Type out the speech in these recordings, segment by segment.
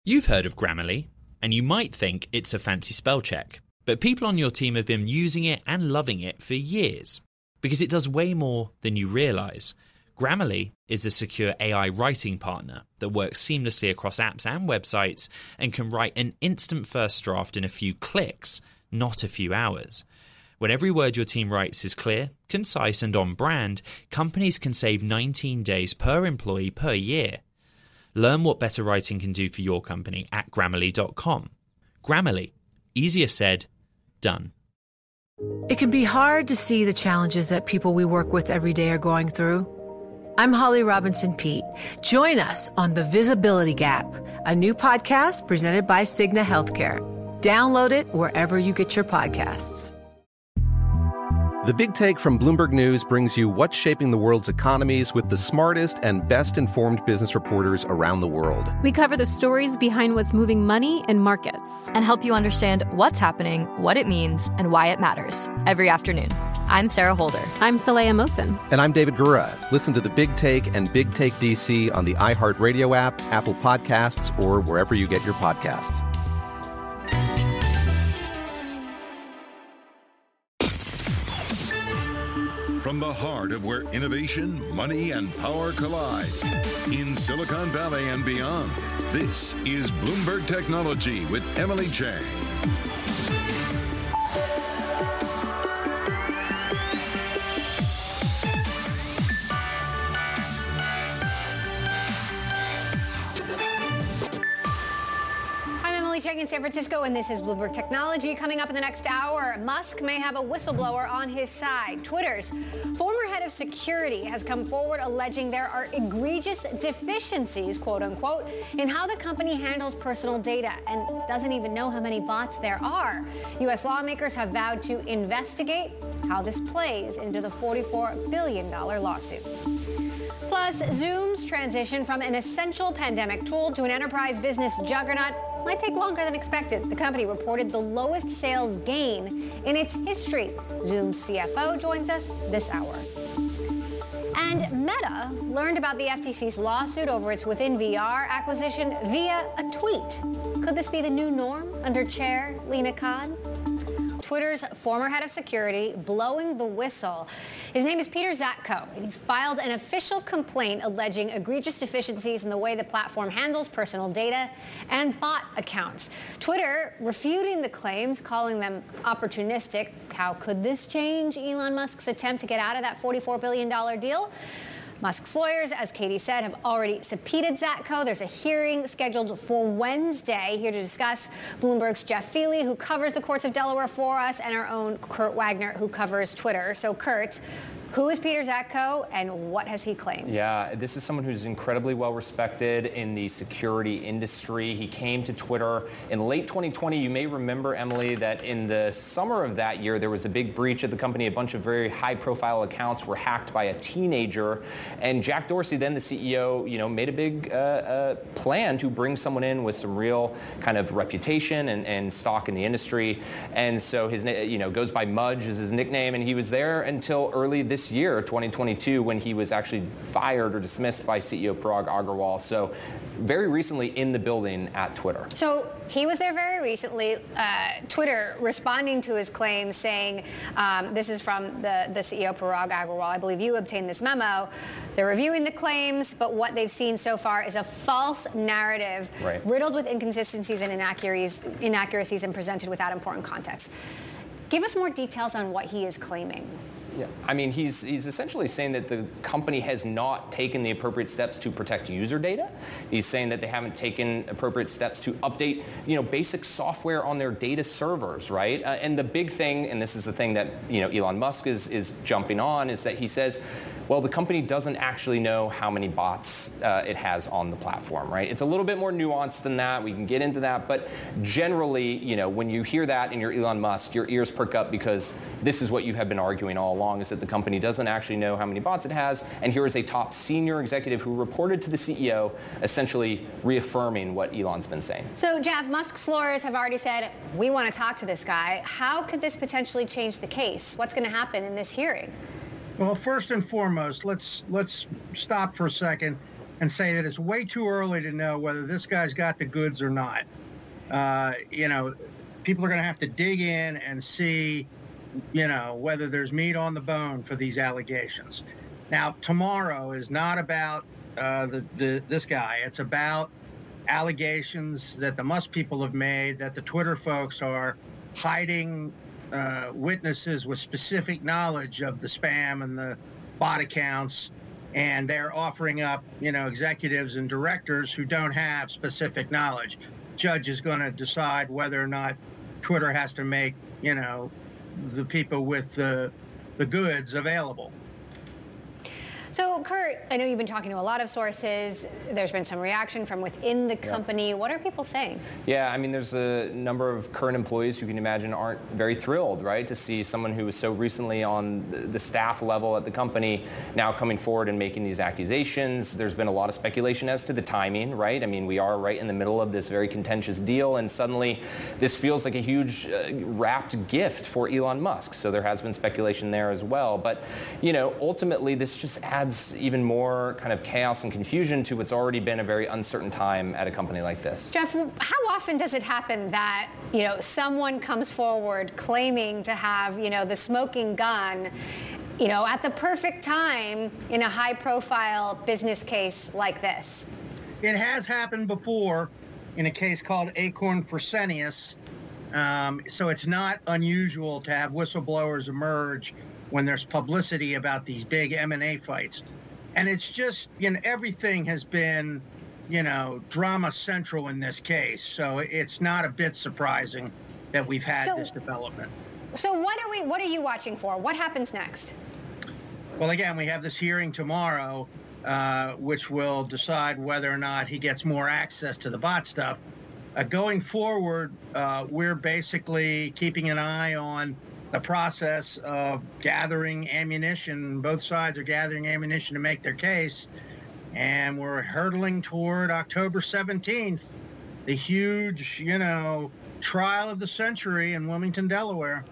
You've heard of Grammarly, and you might think it's a fancy spell check, but people on your team have been using it and loving it for years, because it does way more than you realise. Grammarly is a secure AI writing partner that works seamlessly across apps and websites and can write an instant first draft in a few clicks, not a few hours. When every word your team writes is clear, concise and on brand, companies can save 19 days per employee per year. Learn what better writing can do for your company at Grammarly.com. Grammarly. Easier said, done. It can be hard to see the challenges that people we work with every day are going through. I'm Holly Robinson Peete. Join us on The Visibility Gap, a new podcast presented by Cigna Healthcare. Download it wherever you get your podcasts. The Big Take from Bloomberg News brings you what's shaping the world's economies with the smartest and best-informed business reporters around the world. We cover the stories behind what's moving money and markets and help you understand what's happening, what it means, and why it matters every afternoon. I'm Sarah Holder. I'm Saleha Mohsin. And I'm David Gura. Listen to The Big Take and Big Take DC on the iHeartRadio app, Apple Podcasts, or wherever you get your podcasts. From the heart of where innovation, money, and power collide, in Silicon Valley and beyond, this is Bloomberg Technology with Emily Chang. In San Francisco, and this is Bloomberg Technology. Coming up in the next hour, Musk may have a whistleblower on his side. Twitter's former head of security has come forward alleging there are egregious deficiencies, quote unquote, in how the company handles personal data and doesn't even know how many bots there are. U.S. lawmakers have vowed to investigate how this plays into the $44 billion lawsuit. Plus, Zoom's transition from an essential pandemic tool to an enterprise business juggernaut might take longer than expected. The company reported the lowest sales gain in its history. Zoom's CFO joins us this hour. And Meta learned about the FTC's lawsuit over its Within VR acquisition via a tweet. Could this be the new norm under Chair Lina Khan? Twitter's former head of security blowing the whistle. His name is Peter Zatko, and he's filed an official complaint alleging egregious deficiencies in the way the platform handles personal data and bot accounts. Twitter refuting the claims, calling them opportunistic. How could this change Elon Musk's attempt to get out of that $44 billion deal? Musk's lawyers, as Katie said, have already subpoenaed Zatko. There's a hearing scheduled for Wednesday. Here to discuss, Bloomberg's Jeff Feely, who covers the courts of Delaware for us, and our own Kurt Wagner, who covers Twitter. So, Kurt, who is Peter Zatko, and what has he claimed? Yeah, this is someone who's incredibly well respected in the security industry. He came to Twitter in late 2020. You may remember, Emily, that in the summer of that year, there was a big breach at the company. A bunch of very high-profile accounts were hacked by a teenager. And Jack Dorsey, then the CEO, made a big plan to bring someone in with some real kind of reputation and stock in the industry. And so his, goes by Mudge as his nickname. And he was there until early this year, 2022, when he was actually fired or dismissed by CEO Parag Agrawal. So very recently in the building at Twitter. So he was there very recently. Twitter responding to his claims saying, this is from the CEO Parag Agrawal. I believe you obtained this memo. They're reviewing the claims, but what they've seen so far is a false narrative riddled with inconsistencies and inaccuracies and presented without important context. Give us more details on what he is claiming. Yeah, I mean, he's essentially saying that the company has not taken the appropriate steps to protect user data. He's saying that they haven't taken appropriate steps to update, basic software on their data servers, right? And the big thing, and this is the thing that, Elon Musk is jumping on, is that he says, well, the company doesn't actually know how many bots it has on the platform, right? It's a little bit more nuanced than that. We can get into that. But generally, when you hear that and you're Elon Musk, your ears perk up because this is what you have been arguing all along, is that the company doesn't actually know how many bots it has. And here is a top senior executive who reported to the CEO, essentially reaffirming what Elon's been saying. So, Jeff, Musk's lawyers have already said, we want to talk to this guy. How could this potentially change the case? What's going to happen in this hearing? Well, first and foremost, let's stop for a second. and say that it's way too early to know whether this guy's got the goods or not. People are going to have to dig in and see, whether there's meat on the bone for these allegations. Now, tomorrow is not about this guy. It's about allegations that the Musk people have made, that the Twitter folks are hiding witnesses with specific knowledge of the spam and the bot accounts, and they're offering up, executives and directors who don't have specific knowledge. Judge is going to decide whether or not Twitter has to make, the people with the goods available. So, Kurt, I know you've been talking to a lot of sources. There's been some reaction from within the company. Yeah. What are people saying? Yeah, I mean, there's a number of current employees who can imagine aren't very thrilled, right, to see someone who was so recently on the staff level at the company now coming forward and making these accusations. There's been a lot of speculation as to the timing, right? I mean, we are right in the middle of this very contentious deal, and suddenly this feels like a huge wrapped gift for Elon Musk. So there has been speculation there as well. But, ultimately, this just adds even more kind of chaos and confusion to what's already been a very uncertain time at a company like this. Jeff, how often does it happen that, someone comes forward claiming to have, the smoking gun, at the perfect time in a high-profile business case like this? It has happened before in a case called Acorn Fresenius. So it's not unusual to have whistleblowers emerge when there's publicity about these big M&A fights. And it's just, everything has been, drama central in this case. So it's not a bit surprising that we've had this development. So what are you watching for? What happens next? Well, again, we have this hearing tomorrow, which will decide whether or not he gets more access to the bot stuff. Going forward, we're basically keeping an eye on the process of gathering ammunition. Both sides are gathering ammunition to make their case. And we're hurtling toward October 17th, the huge, trial of the century in Wilmington, Delaware.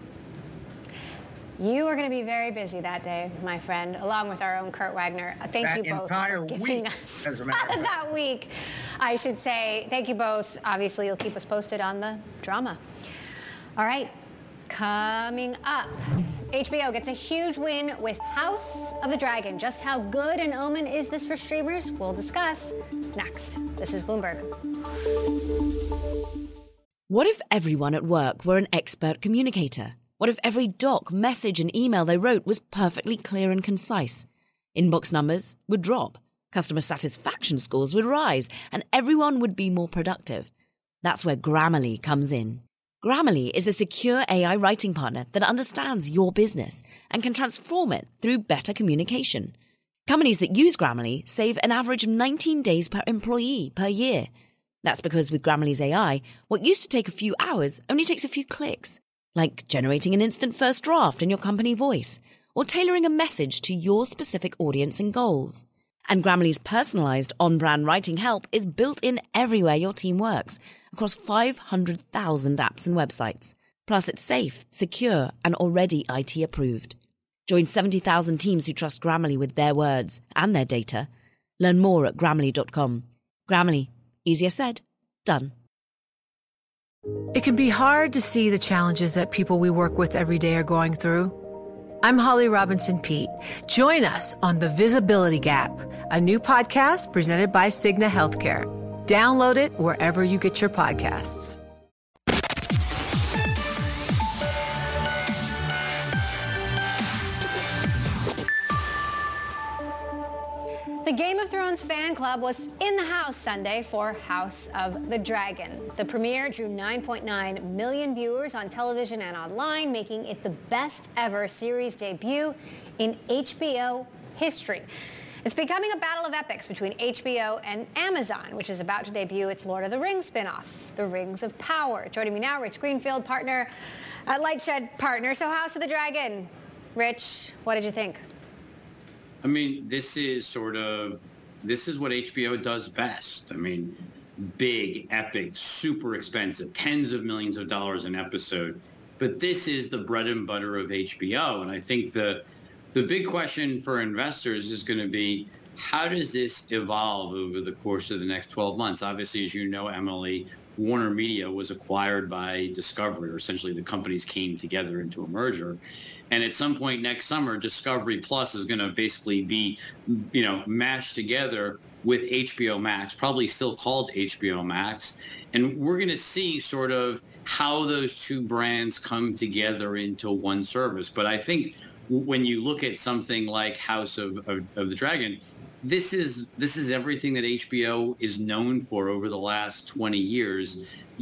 You are going to be very busy that day, my friend, along with our own Kurt Wagner. Thank you both for giving us that week. I should say thank you both. Obviously, you'll keep us posted on the drama. All right. Coming up, HBO gets a huge win with House of the Dragon. Just how good an omen is this for streamers? We'll discuss next. This is Bloomberg. What if everyone at work were an expert communicator? What if every doc, message, and email they wrote was perfectly clear and concise? Inbox numbers would drop, customer satisfaction scores would rise, and everyone would be more productive. That's where Grammarly comes in. Grammarly is a secure AI writing partner that understands your business and can transform it through better communication. Companies that use Grammarly save an average of 19 days per employee per year. That's because with Grammarly's AI, what used to take a few hours only takes a few clicks, like generating an instant first draft in your company voice or tailoring a message to your specific audience and goals. And Grammarly's personalized on-brand writing help is built in everywhere your team works, across 500,000 apps and websites. Plus, it's safe, secure, and already IT approved. Join 70,000 teams who trust Grammarly with their words and their data. Learn more at Grammarly.com. Grammarly. Easier said, done. It can be hard to see the challenges that people we work with every day are going through. I'm Holly Robinson Peete. Join us on The Visibility Gap, a new podcast presented by Cigna Healthcare. Download it wherever you get your podcasts. The Game of Thrones fan club was in the house Sunday for House of the Dragon. The premiere drew 9.9 million viewers on television and online, making it the best ever series debut in HBO history. It's becoming a battle of epics between HBO and Amazon, which is about to debut its Lord of the Rings spinoff, The Rings of Power. Joining me now, Rich Greenfield, partner at Lightshed Partners. So House of the Dragon. Rich, what did you think? I mean, this is what HBO does best. I mean, big, epic, super expensive, tens of millions of dollars an episode. But this is the bread and butter of HBO. And I think the big question for investors is going to be, how does this evolve over the course of the next 12 months? Obviously, as you know, Emily, Warner Media was acquired by Discovery, or essentially the companies came together into a merger. And at some point next summer, Discovery Plus is going to basically be, mashed together with HBO Max, probably still called HBO Max. And we're going to see sort of how those two brands come together into one service. But I think when you look at something like House of the Dragon, this is everything that HBO is known for over the last 20 years,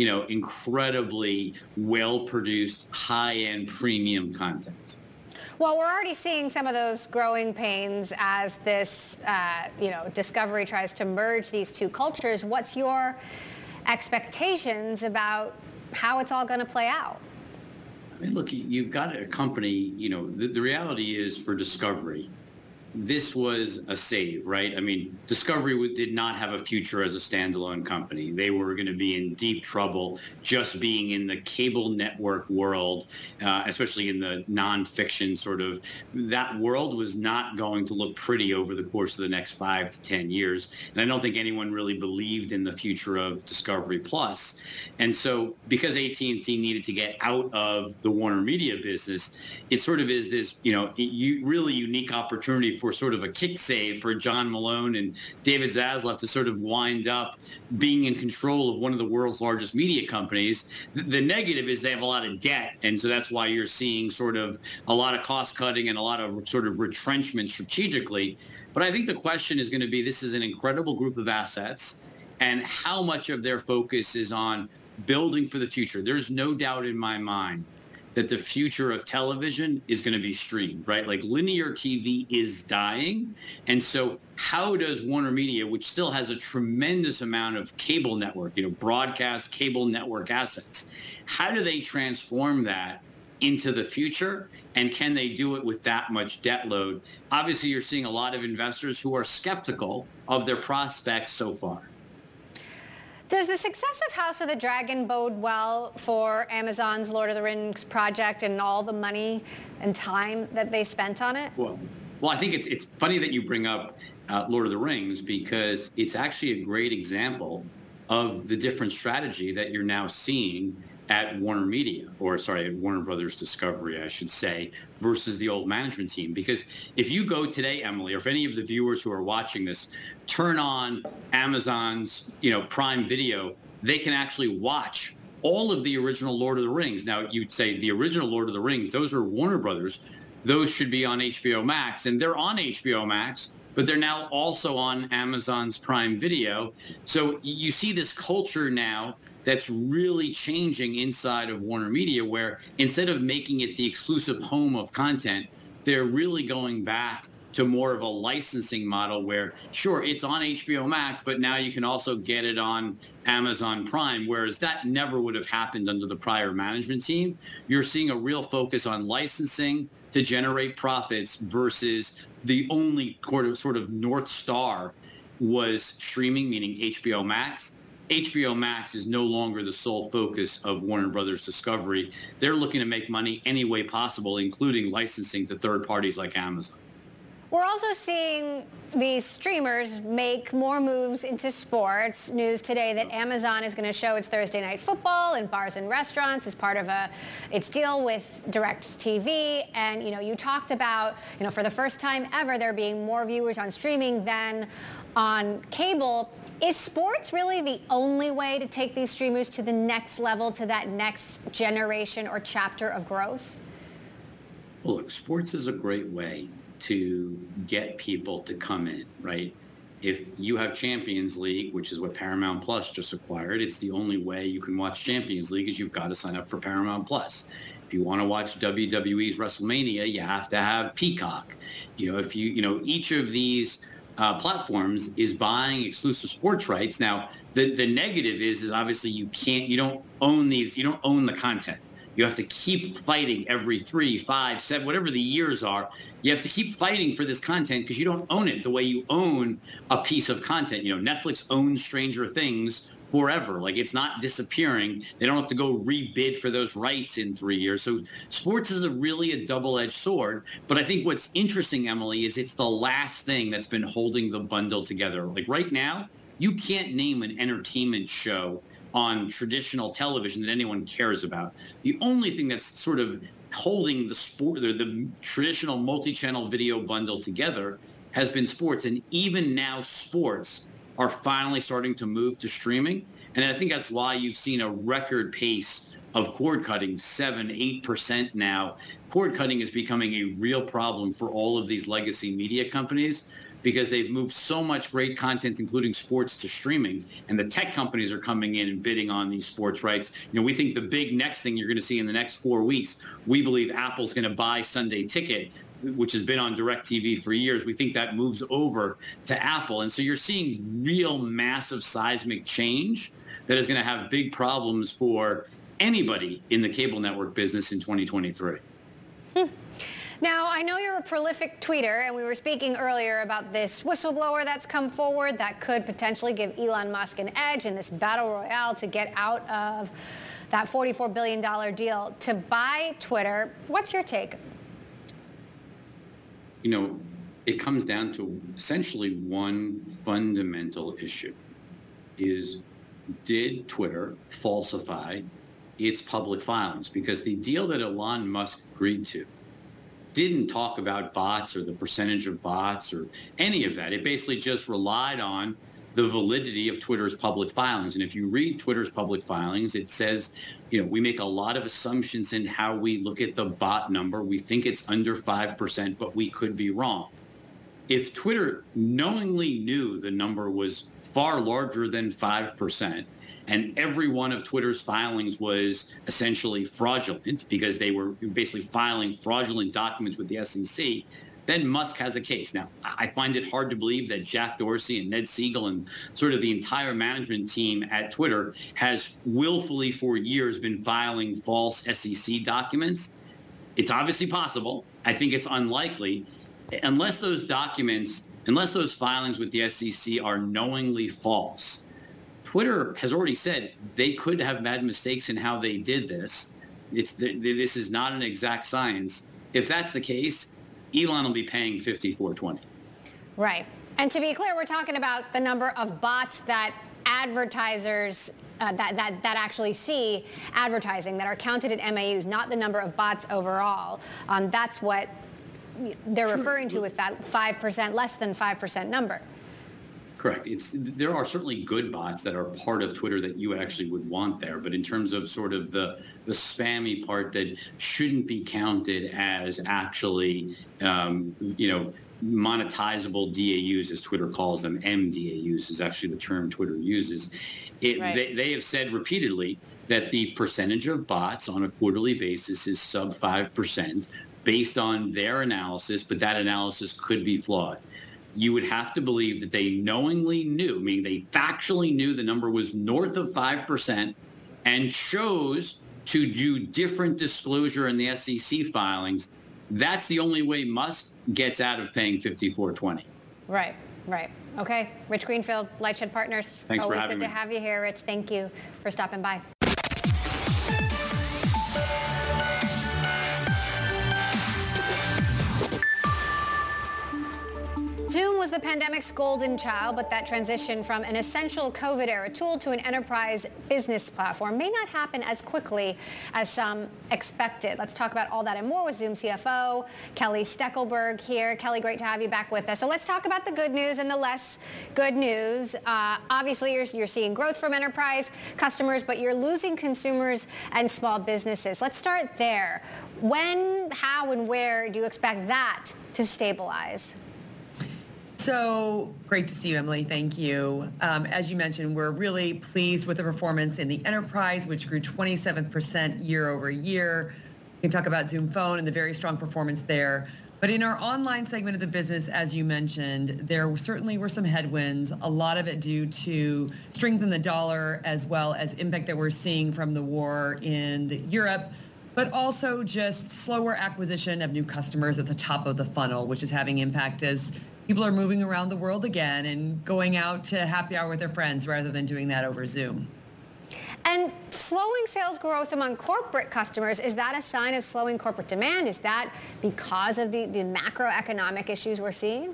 incredibly well-produced, high-end premium content. Well, we're already seeing some of those growing pains as this, Discovery tries to merge these two cultures. What's your expectations about how it's all going to play out? I mean, look, you've got a company, the reality is for Discovery, this was a save, right? I mean, Discovery did not have a future as a standalone company. They were going to be in deep trouble just being in the cable network world, especially in the nonfiction sort of. That world was not going to look pretty over the course of the next 5 to 10 years. And I don't think anyone really believed in the future of Discovery Plus. And so because AT&T needed to get out of the Warner Media business, it sort of is this, really unique opportunity for sort of a kick save for John Malone and David Zaslav to sort of wind up being in control of one of the world's largest media companies. The negative is they have a lot of debt, and so that's why you're seeing sort of a lot of cost cutting and a lot of sort of retrenchment strategically. But I think the question is going to be, this is an incredible group of assets, and how much of their focus is on building for the future. There's no doubt in my mind that the future of television is going to be streamed, right? Like linear TV is dying. And so how does Warner Media, which still has a tremendous amount of cable network, broadcast cable network assets, how do they transform that into the future? And can they do it with that much debt load? Obviously, you're seeing a lot of investors who are skeptical of their prospects so far. Does the success of House of the Dragon bode well for Amazon's Lord of the Rings project and all the money and time that they spent on it? Well, I think it's funny that you bring up Lord of the Rings, because it's actually a great example of the different strategy that you're now seeing at Warner Media, at Warner Brothers Discovery, I should say, versus the old management team. Because if you go today, Emily, or if any of the viewers who are watching this turn on Amazon's, Prime Video, they can actually watch all of the original Lord of the Rings. Now, you'd say the original Lord of the Rings, those are Warner Brothers. Those should be on HBO Max, and they're on HBO Max, but they're now also on Amazon's Prime Video. So you see this culture now that's really changing inside of Warner Media, where instead of making it the exclusive home of content, they're really going back to more of a licensing model where, sure, it's on HBO Max, but now you can also get it on Amazon Prime, whereas that never would have happened under the prior management team. You're seeing a real focus on licensing to generate profits versus the only sort of North Star was streaming, meaning HBO Max. HBO Max is no longer the sole focus of Warner Brothers Discovery. They're looking to make money any way possible, including licensing to third parties like Amazon. We're also seeing these streamers make more moves into sports. News today that Amazon is going to show its Thursday Night Football in bars and restaurants as part of its deal with DirecTV. And, you talked about, for the first time ever, there being more viewers on streaming than on cable. Is sports really the only way to take these streamers to the next level, to that next generation or chapter of growth? Well, look, sports is a great way to get people to come in, right? If you have Champions League, which is what Paramount Plus just acquired, it's the only way you can watch Champions League is you've got to sign up for Paramount Plus. If you want to watch WWE's WrestleMania, you have to have Peacock. If each of these platforms is buying exclusive sports rights. Now, the negative is obviously you don't own the content. You have to keep fighting every 3, 5, 7, whatever the years are. You have to keep fighting for this content because you don't own it the way you own a piece of content. Netflix owns Stranger Things forever. Like, it's not disappearing. They don't have to go rebid for those rights in 3 years. So sports is really a double-edged sword. But I think what's interesting, Emily, is it's the last thing that's been holding the bundle together. Like right now, you can't name an entertainment show on traditional television that anyone cares about. The only thing that's sort of holding the sport or the traditional multi-channel video bundle together has been sports. And even now, sports are finally starting to move to streaming. And I think that's why you've seen a record pace of cord cutting, 7-8% now. Cord cutting is becoming a real problem for all of these legacy media companies because they've moved so much great content, including sports, to streaming. And the tech companies are coming in and bidding on these sports rights. You know, we think the big next thing you're going to see in the next 4 weeks, we believe Apple's going to buy Sunday Ticket, which has been on DirecTV for years. We think that moves over to Apple. And so you're seeing real massive seismic change that is going to have big problems for anybody in the cable network business in 2023. Now, I know you're a prolific tweeter, and we were speaking earlier about this whistleblower that's come forward that could potentially give Elon Musk an edge in this battle royale to get out of that $44 billion deal to buy Twitter. What's your take? You know, it comes down to essentially one fundamental issue is, did Twitter falsify its public filings? Because the deal that Elon Musk agreed to didn't talk about bots or the percentage of bots or any of that. It basically just relied on the validity of Twitter's public filings. And if you read Twitter's public filings, it says, you know, we make a lot of assumptions in how we look at the bot number. We think it's under 5%, but we could be wrong. If Twitter knowingly knew the number was far larger than 5%, and every one of Twitter's filings was essentially fraudulent because they were basically filing fraudulent documents with the SEC, then Musk has a case. Now, I find it hard to believe that Jack Dorsey and Ned Siegel and sort of the entire management team at Twitter has willfully for years been filing false SEC documents. It's obviously possible. I think it's unlikely. Unless those documents, unless those filings with the SEC are knowingly false, Twitter has already said they could have made mistakes in how they did this. This is not an exact science. If that's the case, Elon will be paying $54.20. Right. And to be clear, we're talking about the number of bots that advertisers that actually see advertising that are counted at MAUs, not the number of bots overall. That's what they're referring to with that 5%, less than 5% number. Correct. There are certainly good bots that are part of Twitter that you actually would want there. But in terms of sort of the spammy part that shouldn't be counted as actually, monetizable DAUs, as Twitter calls them, MDAUs is actually the term Twitter uses. They have said repeatedly that the percentage of bots on a quarterly basis is sub 5% based on their analysis, but that analysis could be flawed. You would have to believe that they knowingly knew, meaning they factually knew the number was north of 5% and chose to do different disclosure in the SEC filings. That's the only way Musk gets out of paying $54.20. Right. Okay. Rich Greenfield, LightShed Partners. Thanks for having me. Always good to have you here, Rich. Thank you for stopping by. Zoom was the pandemic's golden child, but that transition from an essential COVID-era tool to an enterprise business platform may not happen as quickly as some expected. Let's talk about all that and more with Zoom CFO Kelly Steckelberg here. Kelly, great to have you back with us. So let's talk about the good news and the less good news. Obviously, you're seeing growth from enterprise customers, but you're losing consumers and small businesses. Let's start there. When, how, and where do you expect that to stabilize? So great to see you, Emily. Thank you. As you mentioned, we're really pleased with the performance in the enterprise, which grew 27% year over year. We can talk about Zoom Phone and the very strong performance there. But in our online segment of the business, as you mentioned, there certainly were some headwinds, a lot of it due to strength in the dollar, as well as impact that we're seeing from the war in Europe, but also just slower acquisition of new customers at the top of the funnel, which is having impact as people are moving around the world again and going out to happy hour with their friends rather than doing that over Zoom. And slowing sales growth among corporate customers, is that a sign of slowing corporate demand? Is that because of the macroeconomic issues we're seeing?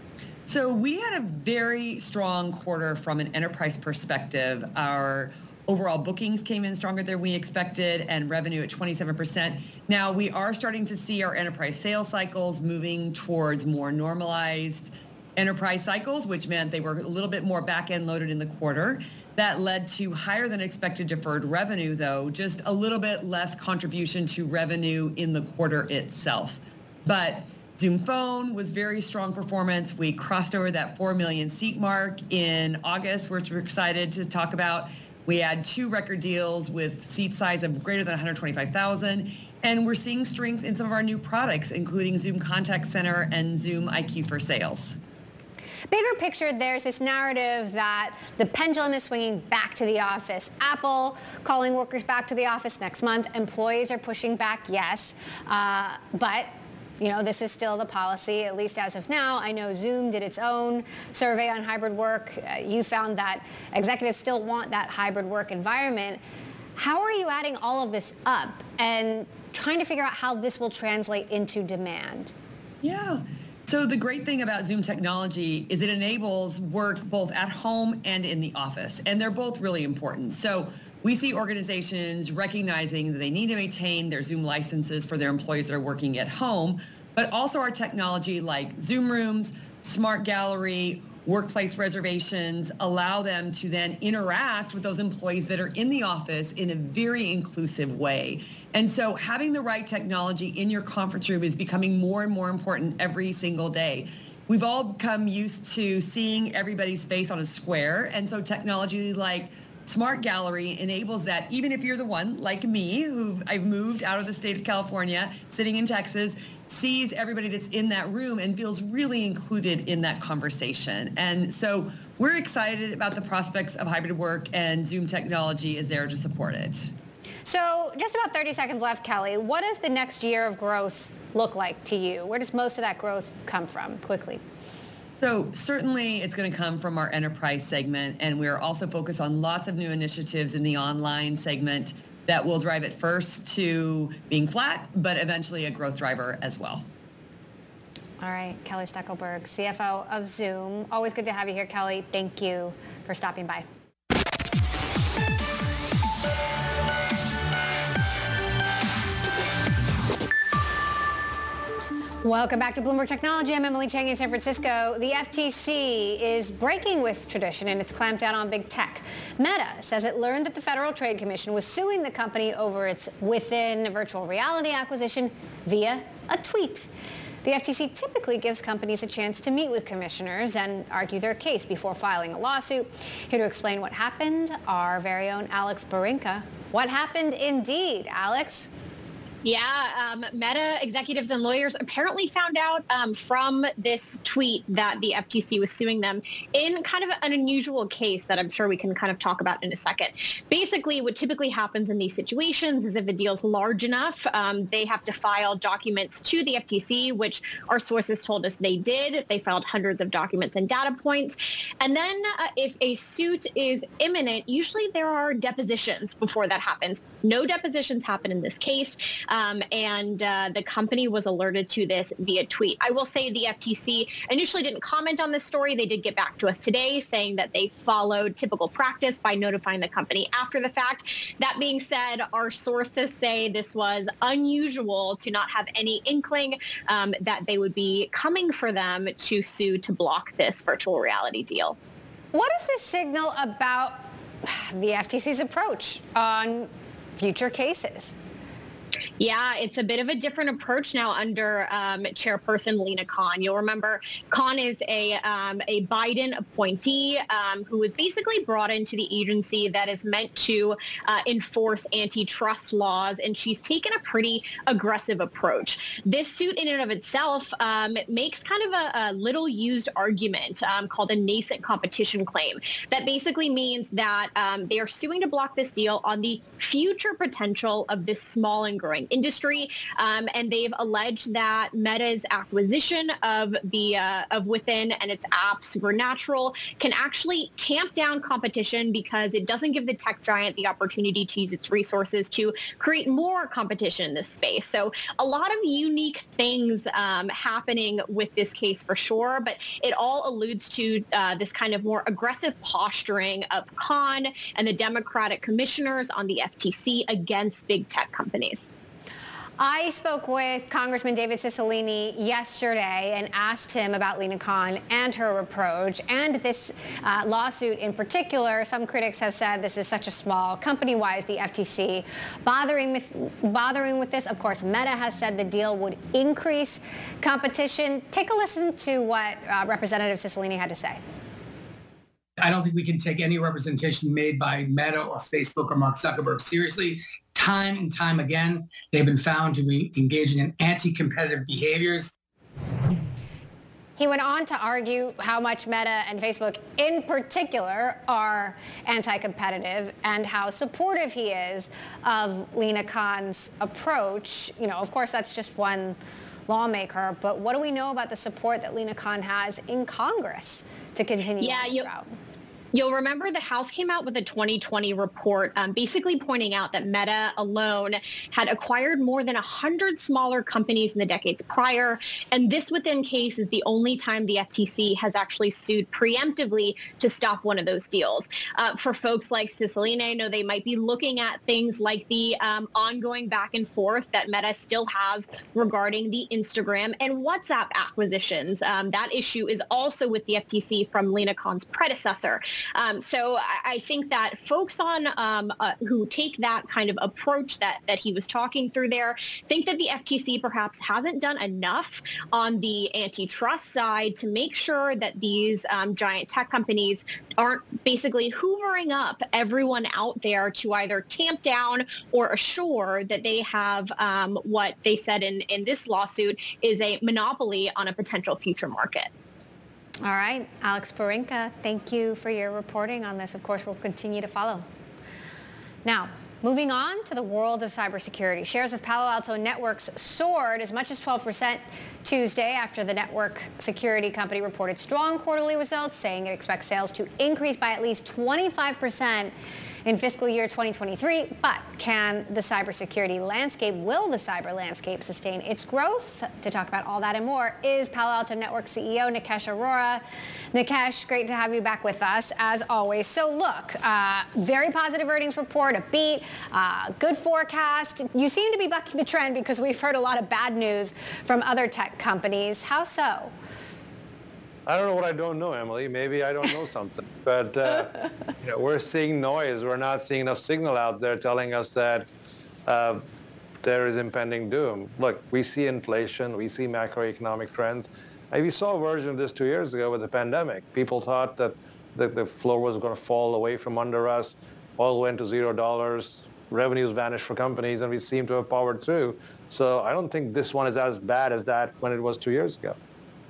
So we had a very strong quarter from an enterprise perspective. Our overall bookings came in stronger than we expected and revenue at 27%. Now we are starting to see our enterprise sales cycles moving towards more normalized enterprise cycles, which meant they were a little bit more back-end loaded in the quarter. That led to higher than expected deferred revenue, though, just a little bit less contribution to revenue in the quarter itself. But Zoom Phone was very strong performance. We crossed over that 4 million seat mark in August, which we're excited to talk about. We had 2 record deals with seat size of greater than 125,000. And we're seeing strength in some of our new products, including Zoom Contact Center and Zoom IQ for Sales. Bigger picture, there's this narrative that the pendulum is swinging back to the office. Apple calling workers back to the office next month. Employees are pushing back, yes. But this is still the policy, at least as of now. I know Zoom did its own survey on hybrid work. You found that executives still want that hybrid work environment. How are you adding all of this up and trying to figure out how this will translate into demand? Yeah. So the great thing about Zoom technology is it enables work both at home and in the office, and they're both really important. So we see organizations recognizing that they need to maintain their Zoom licenses for their employees that are working at home, but also our technology like Zoom Rooms, Smart Gallery, workplace reservations allow them to then interact with those employees that are in the office in a very inclusive way. And so having the right technology in your conference room is becoming more and more important every single day. We've all become used to seeing everybody's face on a square, and so technology like Smart Gallery enables that. Even if you're the one like me, I've moved out of the state of California, sitting in Texas, sees everybody that's in that room and feels really included in that conversation. And so we're excited about the prospects of hybrid work, and Zoom technology is there to support it. So just about 30 seconds left, Kelly. What does the next year of growth look like to you? Where does most of that growth come from, quickly? So certainly it's going to come from our enterprise segment, and we're also focused on lots of new initiatives in the online segment that will drive it first to being flat, but eventually a growth driver as well. All right, Kelly Steckelberg, CFO of Zoom. Always good to have you here, Kelly. Thank you for stopping by. Welcome back to Bloomberg Technology. I'm Emily Chang in San Francisco. The FTC is breaking with tradition in its clampdown on big tech. Meta says it learned that the Federal Trade Commission was suing the company over its Within virtual reality acquisition via a tweet. The FTC typically gives companies a chance to meet with commissioners and argue their case before filing a lawsuit. Here to explain what happened, our very own Alex Barinka. What happened indeed, Alex? Yeah, Meta executives and lawyers apparently found out from this tweet that the FTC was suing them in kind of an unusual case that I'm sure we can kind of talk about in a second. Basically, what typically happens in these situations is if a deal is large enough, they have to file documents to the FTC, which our sources told us they did. They filed hundreds of documents and data points. And then if a suit is imminent, usually there are depositions before that happens. No depositions happen in this case. And the company was alerted to this via tweet. I will say the FTC initially didn't comment on this story. They did get back to us today saying that they followed typical practice by notifying the company after the fact. That being said, our sources say this was unusual to not have any inkling that they would be coming for them to sue to block this virtual reality deal. What does this signal about the FTC's approach on future cases? Yeah, it's a bit of a different approach now under Chairperson Lina Khan. You'll remember Khan is a Biden appointee who was basically brought into the agency that is meant to enforce antitrust laws, and she's taken a pretty aggressive approach. This suit in and of itself makes kind of a little used argument called a nascent competition claim. That basically means that they are suing to block this deal on the future potential of this small and growing growing industry. And they've alleged that Meta's acquisition of Within and its app Supernatural can actually tamp down competition because it doesn't give the tech giant the opportunity to use its resources to create more competition in this space. So a lot of unique things happening with this case for sure, but it all alludes to this kind of more aggressive posturing of Khan and the Democratic commissioners on the FTC against big tech companies. I spoke with Congressman David Cicilline yesterday and asked him about Lina Khan and her approach and this lawsuit in particular. Some critics have said this is such a small company. Why is the FTC bothering with this? Of course, Meta has said the deal would increase competition. Take a listen to what Representative Cicilline had to say. I don't think we can take any representation made by Meta or Facebook or Mark Zuckerberg seriously. Time and time again, they've been found to be engaging in anti-competitive behaviors. He went on to argue how much Meta and Facebook in particular are anti-competitive and how supportive he is of Lina Khan's approach. You know, of course, that's just one lawmaker, but what do we know about the support that Lina Khan has in Congress to continue this route? You'll remember the House came out with a 2020 report basically pointing out that Meta alone had acquired more than 100 smaller companies in the decades prior. And this Within case is the only time the FTC has actually sued preemptively to stop one of those deals. For folks like Cicilline, I know they might be looking at things like the ongoing back and forth that Meta still has regarding the Instagram and WhatsApp acquisitions. That issue is also with the FTC from Lina Khan's predecessor. So I think that folks on who take that kind of approach that he was talking through there think that the FTC perhaps hasn't done enough on the antitrust side to make sure that these giant tech companies aren't basically hoovering up everyone out there to either tamp down or assure that they have what they said in this lawsuit is a monopoly on a potential future market. All right, Alex Parinka, thank you for your reporting on this. Of course, we'll continue to follow. Now, moving on to the world of cybersecurity. Shares of Palo Alto Networks soared as much as 12% Tuesday after the network security company reported strong quarterly results, saying it expects sales to increase by at least 25% in fiscal year 2023. But can the cybersecurity landscape, will the cyber landscape sustain its growth? To talk about all that and more is Palo Alto Networks CEO Nikesh Arora. Nikesh, great to have you back with us as always. So look, very positive earnings report, a beat, good forecast. You seem to be bucking the trend because we've heard a lot of bad news from other tech companies. How so? I don't know what I don't know, Emily. Maybe I don't know something. But we're seeing noise. We're not seeing enough signal out there telling us that there is impending doom. Look, we see inflation. We see macroeconomic trends. And we saw a version of this 2 years ago with the pandemic. People thought that the floor was going to fall away from under us. Oil went to $0. Revenues vanished for companies, and we seem to have powered through. So I don't think this one is as bad as that when it was 2 years ago.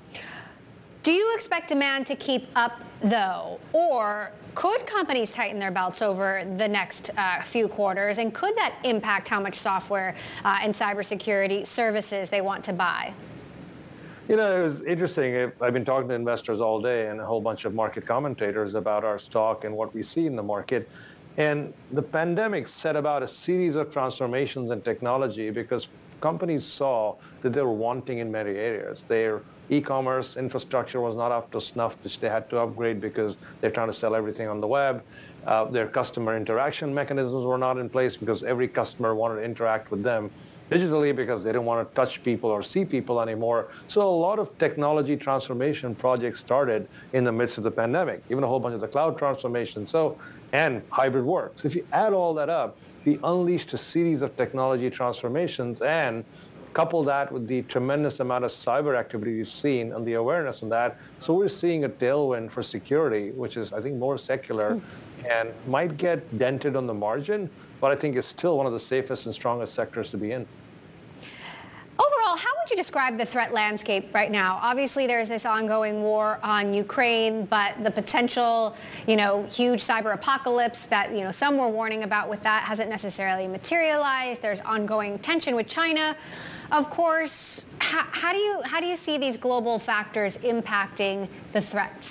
Do you expect demand to keep up, though? Or could companies tighten their belts over the next few quarters? And could that impact how much software and cybersecurity services they want to buy? You know, it was interesting. I've been talking to investors all day and a whole bunch of market commentators about our stock and what we see in the market. And the pandemic set about a series of transformations in technology because companies saw that they were wanting in many areas. Their e-commerce infrastructure was not up to snuff, which they had to upgrade because they're trying to sell everything on the web. Their customer interaction mechanisms were not in place because every customer wanted to interact with them digitally because they didn't want to touch people or see people anymore. So a lot of technology transformation projects started in the midst of the pandemic, even a whole bunch of the cloud transformation, and hybrid work. So if you add all that up, we unleashed a series of technology transformations and couple that with the tremendous amount of cyber activity we've seen and the awareness on that. So we're seeing a tailwind for security, which is, I think, more secular and might get dented on the margin, but I think it's still one of the safest and strongest sectors to be in. Overall, how would would you describe the threat landscape right now? Obviously, there's this ongoing war on Ukraine, but the potential, huge cyber apocalypse that, some were warning about with that hasn't necessarily materialized. There's ongoing tension with China. Of course, how do you see these global factors impacting the threats?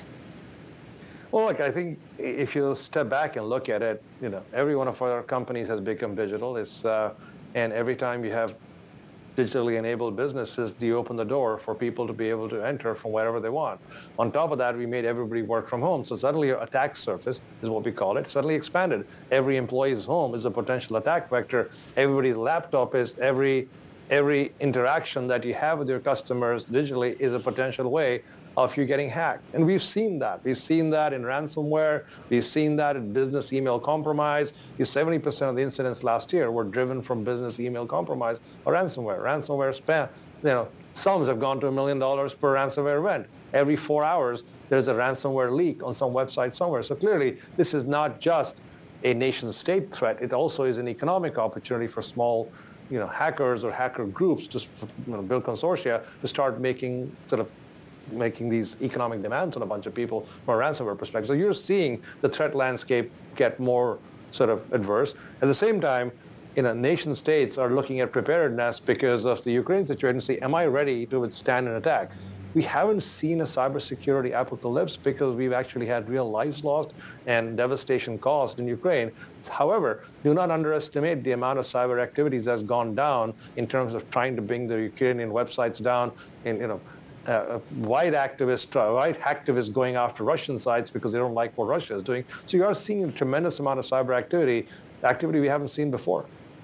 Well, look, I think if you step back and look at it, every one of our companies has become digital. And every time you have digitally enabled businesses, you open the door for people to be able to enter from wherever they want. On top of that, we made everybody work from home. So suddenly your attack surface is what we call it, suddenly expanded. Every employee's home is a potential attack vector. Everybody's laptop is every interaction that you have with your customers digitally is a potential way of you getting hacked. And we've seen that. We've seen that in ransomware. We've seen that in business email compromise. 70% of the incidents last year were driven from business email compromise or ransomware. Ransomware spam, sums have gone to $1 million per ransomware event. Every 4 hours, there's a ransomware leak on some website somewhere. So clearly, this is not just a nation-state threat. It also is an economic opportunity for small hackers or hacker groups to build consortia to start making these economic demands on a bunch of people from a ransomware perspective. So you're seeing the threat landscape get more adverse. At the same time, nation states are looking at preparedness because of the Ukraine situation. See, am I ready to withstand an attack? We haven't seen a cybersecurity apocalypse because we've actually had real lives lost and devastation caused in Ukraine. However, do not underestimate the amount of cyber activities that's gone down in terms of trying to bring the Ukrainian websites down and, white activists going after Russian sites because they don't like what Russia is doing. So you are seeing a tremendous amount of cyber activity we haven't seen before.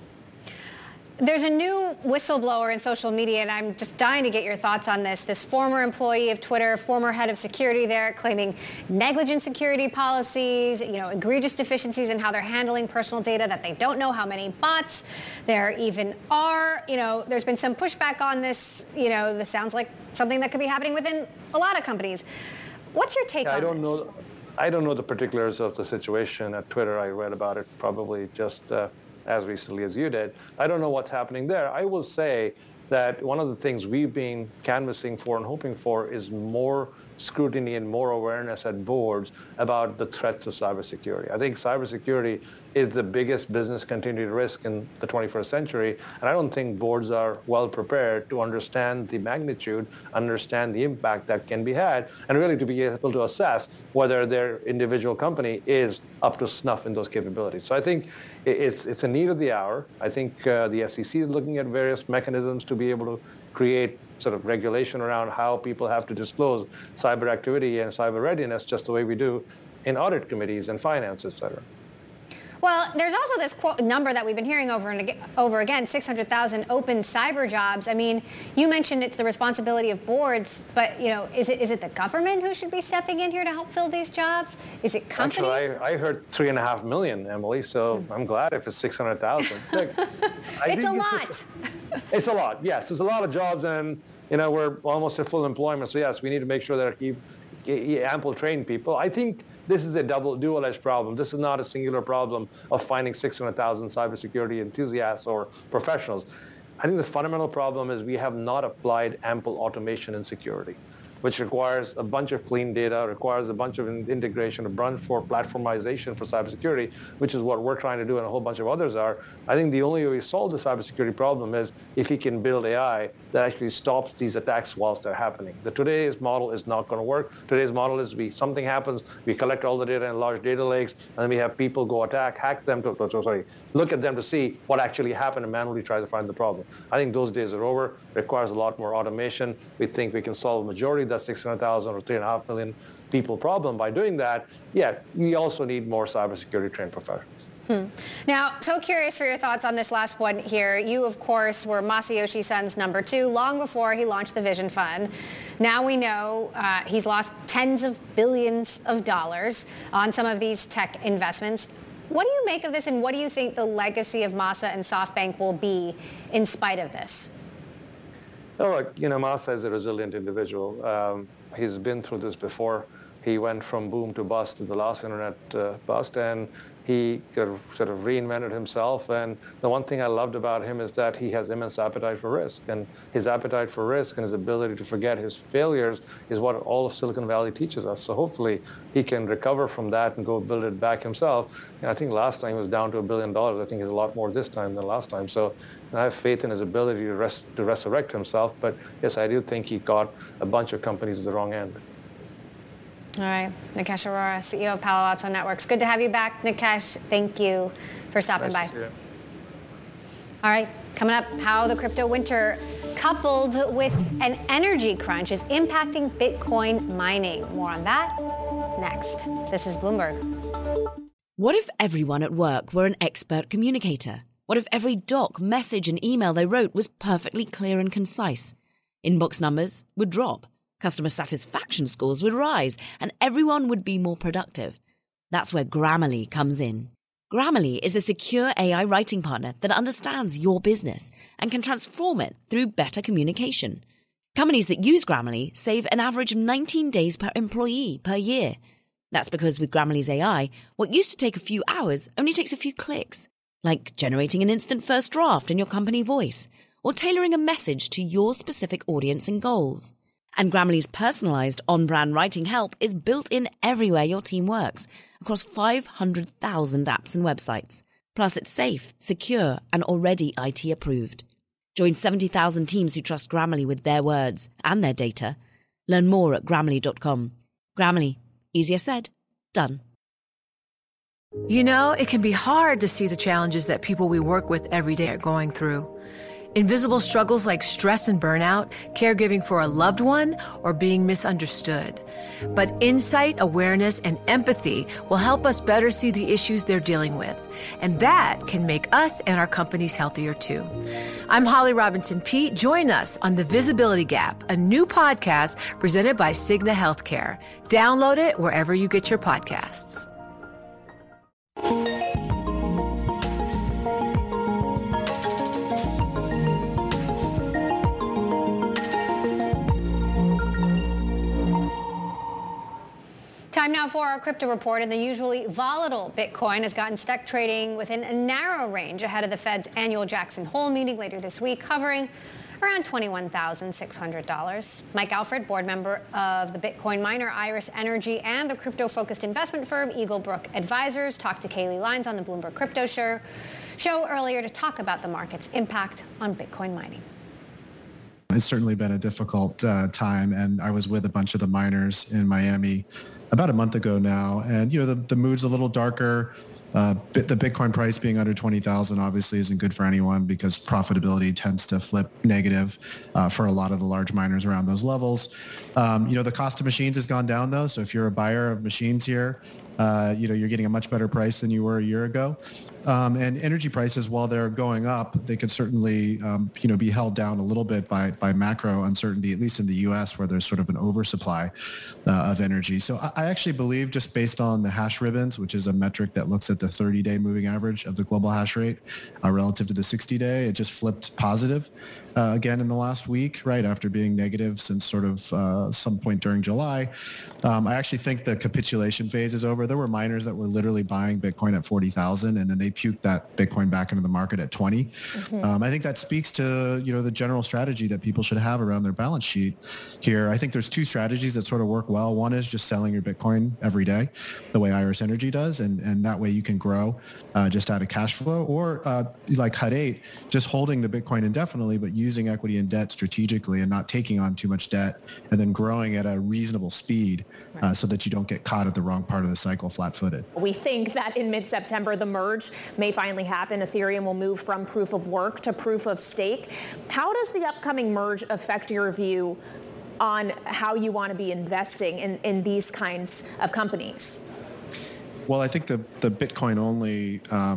There's a new whistleblower in social media, and I'm just dying to get your thoughts on this. This former employee of Twitter, former head of security there, claiming negligent security policies, egregious deficiencies in how they're handling personal data, that they don't know how many bots there even are. There's been some pushback on this. This sounds like something that could be happening within a lot of companies. What's your take on this? I don't know the particulars of the situation at Twitter. I read about it probably just as recently as you did. I don't know what's happening there. I will say that one of the things we've been canvassing for and hoping for is more scrutiny and more awareness at boards about the threats of cybersecurity. I think cybersecurity is the biggest business continuity risk in the 21st century, and I don't think boards are well prepared to understand the magnitude, understand the impact that can be had, and really to be able to assess whether their individual company is up to snuff in those capabilities. So I think it's a need of the hour. I think the SEC is looking at various mechanisms to be able to create regulation around how people have to disclose cyber activity and cyber readiness, just the way we do in audit committees and finance, et cetera. Well, there's also this number that we've been hearing over and over again, 600,000 open cyber jobs. I mean, you mentioned it's the responsibility of boards, but, is it the government who should be stepping in here to help fill these jobs? Is it companies? Actually, I heard 3.5 million, Emily, so I'm glad if it's 600,000. It's a lot. It's a lot, yes. It's a lot of jobs, and, we're almost at full employment. So, yes, we need to make sure that we keep ample trained people. I think this is a dual-edged problem. This is not a singular problem of finding 600,000 cybersecurity enthusiasts or professionals. I think the fundamental problem is we have not applied ample automation in security, which requires a bunch of clean data, requires a bunch of integration, a bunch for platformization for cybersecurity, which is what we're trying to do and a whole bunch of others are. I think the only way we solve the cybersecurity problem is if you can build AI that actually stops these attacks whilst they're happening. Today's model is not going to work. Today's model is something happens, we collect all the data in large data lakes, and then we have people go hack them, look at them to see what actually happened and manually try to find the problem. I think those days are over. It requires a lot more automation. We think we can solve a majority of that 600,000 or 3.5 million people problem by doing that. Yet, we also need more cybersecurity trained professionals. Now, so curious for your thoughts on this last one here. You, of course, were Masayoshi Son's number 2 long before he launched the Vision Fund. Now we know he's lost tens of billions of dollars on some of these tech investments. What do you make of this, and what do you think the legacy of Masa and SoftBank will be in spite of this? Oh, look, Masa is a resilient individual. He's been through this before. He went from boom to bust to the last internet bust, and He sort of reinvented himself. And the one thing I loved about him is that he has immense appetite for risk. And his appetite for risk and his ability to forget his failures is what all of Silicon Valley teaches us. So hopefully he can recover from that and go build it back himself. And I think last time he was down to $1 billion. I think he's a lot more this time than last time. So I have faith in his ability to resurrect himself. But yes, I do think he got a bunch of companies at the wrong end. All right, Nikesh Arora, CEO of Palo Alto Networks. Good to have you back, Nikesh. Thank you for stopping by. All right, coming up, how the crypto winter coupled with an energy crunch is impacting Bitcoin mining. More on that next. This is Bloomberg. What if everyone at work were an expert communicator? What if every doc, message and email they wrote was perfectly clear and concise? Inbox numbers would drop. Customer satisfaction scores would rise, and everyone would be more productive. That's where Grammarly comes in. Grammarly is a secure AI writing partner that understands your business and can transform it through better communication. Companies that use Grammarly save an average of 19 days per employee per year. That's because with Grammarly's AI, what used to take a few hours only takes a few clicks, like generating an instant first draft in your company voice or tailoring a message to your specific audience and goals. And Grammarly's personalized on-brand writing help is built in everywhere your team works, across 500,000 apps and websites. Plus, it's safe, secure, and already IT approved. Join 70,000 teams who trust Grammarly with their words and their data. Learn more at Grammarly.com. Grammarly. Easier said, done. You know, it can be hard to see the challenges that people we work with every day are going through. Invisible struggles like stress and burnout, caregiving for a loved one, or being misunderstood. But insight, awareness, and empathy will help us better see the issues they're dealing with. And that can make us and our companies healthier too. I'm Holly Robinson Peete. Join us on The Visibility Gap, a new podcast presented by Cigna Healthcare. Download it wherever you get your podcasts. Time now for our crypto report, and the usually volatile Bitcoin has gotten stuck trading within a narrow range ahead of the Fed's annual Jackson Hole meeting later this week, hovering around $21,600. Mike Alfred, board member of the Bitcoin miner Iris Energy and the crypto-focused investment firm Eaglebrook Advisors, talked to Kaylee Lines on the Bloomberg Crypto Show earlier to talk about the market's impact on Bitcoin mining. It's certainly been a difficult time, and I was with a bunch of the miners in Miami about a month ago now, and the mood's a little darker. The Bitcoin price being under 20,000 obviously isn't good for anyone because profitability tends to flip negative for a lot of the large miners around those levels. The cost of machines has gone down though, so if you're a buyer of machines here, you're getting a much better price than you were a year ago. And energy prices, while they're going up, they could certainly, be held down a little bit by macro uncertainty, at least in the U.S., where there's sort of an oversupply of energy. So I actually believe, just based on the hash ribbons, which is a metric that looks at the 30-day moving average of the global hash rate relative to the 60-day, it just flipped positive again in the last week, right after being negative since sort of some point during July. I actually think the capitulation phase is over. There were miners that were literally buying Bitcoin at 40,000, and then they puked that Bitcoin back into the market at 20. I think that speaks to the general strategy that people should have around their balance sheet here. I think there's two strategies that sort of work well. One is just selling your Bitcoin every day, the way Iris Energy does, and that way you can grow just out of cash flow, or like Hut 8, just holding the Bitcoin indefinitely, but using equity and debt strategically and not taking on too much debt, and then growing at a reasonable speed so that you don't get caught at the wrong part of the cycle flat-footed. We think that in mid-September, the merge may finally happen. Ethereum will move from proof of work to proof of stake. How does the upcoming merge affect your view on how you want to be investing in these kinds of companies? Well, I think the Bitcoin only,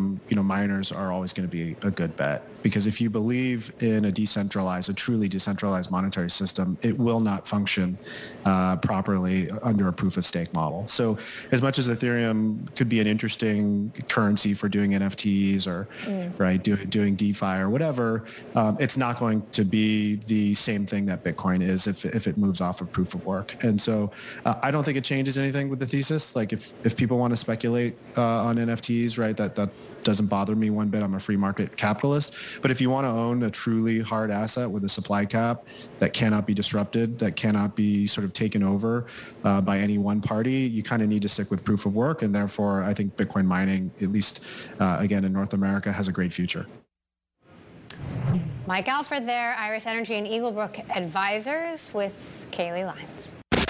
miners are always going to be a good bet, because if you believe in a truly decentralized monetary system, it will not function properly under a proof of stake model. So as much as Ethereum could be an interesting currency for doing NFTs or doing DeFi or whatever, it's not going to be the same thing that Bitcoin is if it moves off of proof of work. And so I don't think it changes anything with the thesis. Like if people want to speculate speculate on NFTs, right? That doesn't bother me one bit. I'm a free market capitalist. But if you want to own a truly hard asset with a supply cap that cannot be disrupted, that cannot be sort of taken over by any one party, you kind of need to stick with proof of work. And therefore, I think Bitcoin mining, at least again in North America, has a great future. Mike Alfred there, Iris Energy and Eaglebrook Advisors with Kaylee Lyons.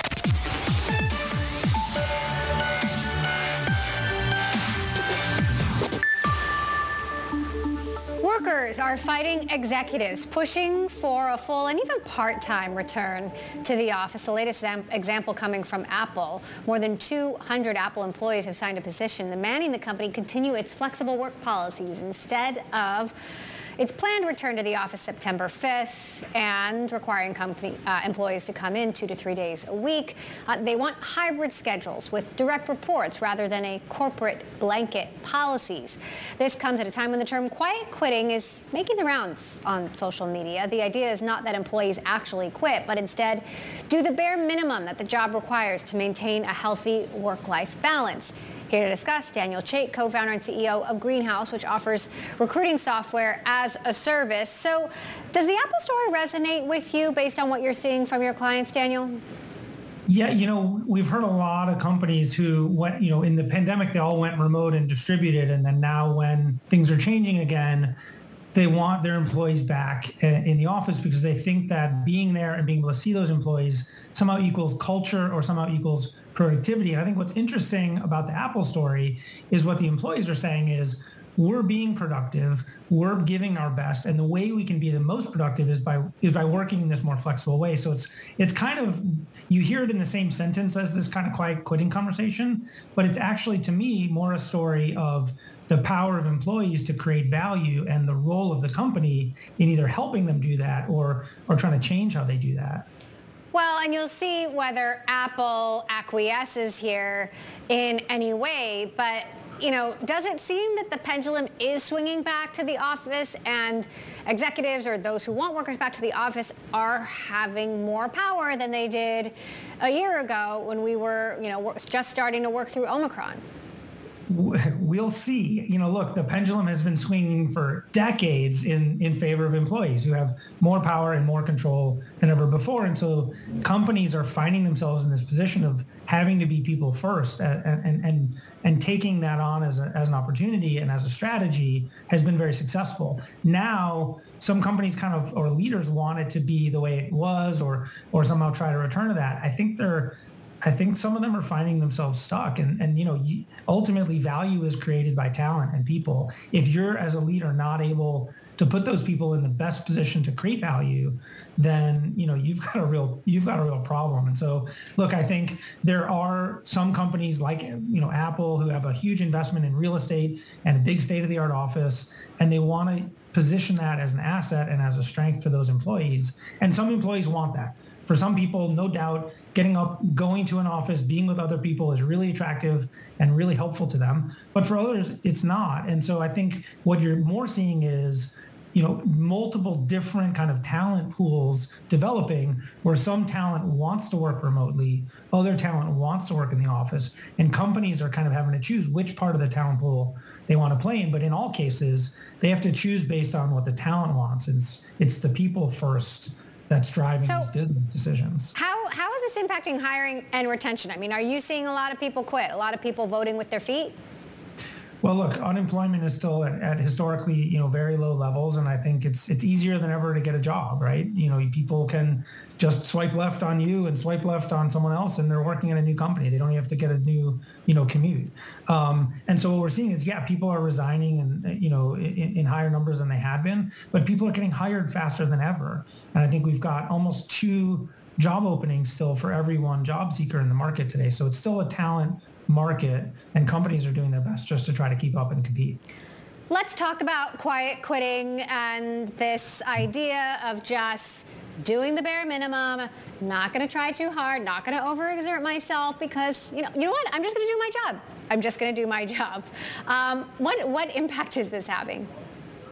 Workers are fighting executives, pushing for a full and even part-time return to the office. The latest example coming from Apple. More than 200 Apple employees have signed a petition demanding the company continue its flexible work policies instead of its planned return to the office September 5th and requiring company employees to come in 2 to 3 days a week. They want hybrid schedules with direct reports rather than a corporate blanket policies. This comes at a time when the term quiet quitting is making the rounds on social media. The idea is not that employees actually quit, but instead do the bare minimum that the job requires to maintain a healthy work-life balance. Here to discuss, Daniel Chait, co-founder and CEO of Greenhouse, which offers recruiting software as a service. So does the Apple story resonate with you based on what you're seeing from your clients, Daniel? Yeah, we've heard a lot of companies who went, in the pandemic, they all went remote and distributed. And then now when things are changing again, they want their employees back in the office because they think that being there and being able to see those employees somehow equals culture or somehow equals productivity. And I think what's interesting about the Apple story is what the employees are saying is we're being productive, we're giving our best, and the way we can be the most productive is by working in this more flexible way. So it's kind of, you hear it in the same sentence as this kind of quiet quitting conversation, but it's actually, to me, more a story of the power of employees to create value and the role of the company in either helping them do that or trying to change how they do that. Well, and you'll see whether Apple acquiesces here in any way, but does it seem that the pendulum is swinging back to the office and executives or those who want workers back to the office are having more power than they did a year ago when we were, just starting to work through Omicron? We'll see. Look, the pendulum has been swinging for decades in favor of employees who have more power and more control than ever before. And so companies are finding themselves in this position of having to be people first and taking that on as an opportunity and as a strategy has been very successful. Now, some companies or leaders want it to be the way it was or somehow try to return to that. I think some of them are finding themselves stuck and ultimately value is created by talent and people. If you're as a leader not able to put those people in the best position to create value, then you've got a real problem. And so look, I think there are some companies like Apple who have a huge investment in real estate and a big state-of-the-art office, and they want to position that as an asset and as a strength to those employees. And some employees want that. For some people, no doubt, getting up, going to an office, being with other people is really attractive and really helpful to them. But for others, it's not. And so I think what you're more seeing is, multiple different kind of talent pools developing where some talent wants to work remotely, other talent wants to work in the office, and companies are kind of having to choose which part of the talent pool they want to play in. But in all cases, they have to choose based on what the talent wants. It's the people first that's driving these business decisions. How is this impacting hiring and retention? I mean, are you seeing a lot of people quit, a lot of people voting with their feet? Well, look, unemployment is still at historically, very low levels, and I think it's easier than ever to get a job, right? People can just swipe left on you and swipe left on someone else, and they're working at a new company. They don't even have to get a new, commute. And so what we're seeing is, people are resigning and, in higher numbers than they had been, but people are getting hired faster than ever. And I think we've got almost 2 job openings still for every 1 job seeker in the market today. So it's still a talent market, and companies are doing their best just to try to keep up and compete. Let's talk about quiet quitting and this idea of just doing the bare minimum, not going to try too hard, not going to overexert myself because, you know what? I'm just going to do my job. I'm just going to do my job. What impact is this having?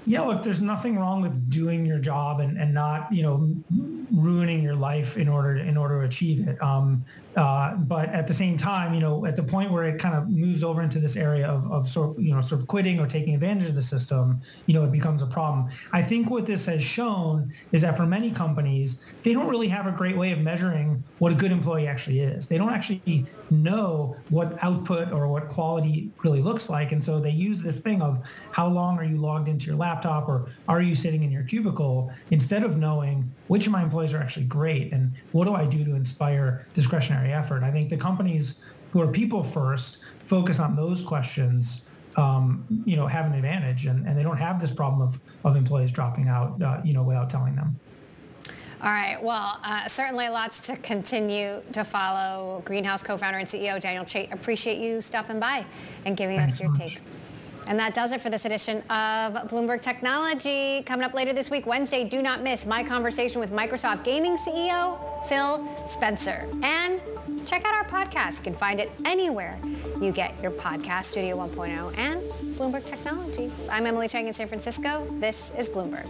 Yeah, look, there's nothing wrong with doing your job and not, ruining your life in order to achieve it. But at the same time, at the point where it kind of moves over into this area of sort of quitting or taking advantage of the system, it becomes a problem. I think what this has shown is that for many companies, they don't really have a great way of measuring what a good employee actually is. They don't actually know what output or what quality really looks like. And so they use this thing of how long are you logged into your laptop or are you sitting in your cubicle, instead of knowing which of my employees are actually great and what do I do to inspire discretionary effort. I think the companies who are people first focus on those questions, have an advantage, and they don't have this problem of employees dropping out, without telling them. All right. Well, certainly lots to continue to follow. Greenhouse co-founder and CEO Daniel Chait, appreciate you stopping by and giving us your take. And that does it for this edition of Bloomberg Technology. Coming up later this week, Wednesday, do not miss my conversation with Microsoft Gaming CEO Phil Spencer. And check out our podcast. You can find it anywhere you get your podcast, Studio 1.0 and Bloomberg Technology. I'm Emily Chang in San Francisco. This is Bloomberg.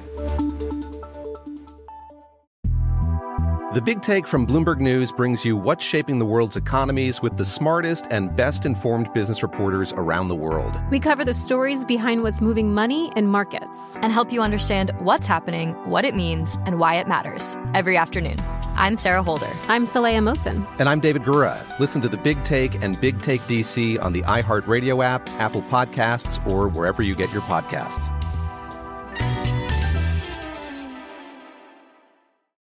The Big Take from Bloomberg News brings you what's shaping the world's economies with the smartest and best-informed business reporters around the world. We cover the stories behind what's moving money and markets. And help you understand what's happening, what it means, and why it matters every afternoon. I'm Sarah Holder. I'm Saleha Mohsin. And I'm David Gura. Listen to The Big Take and Big Take DC on the iHeartRadio app, Apple Podcasts, or wherever you get your podcasts.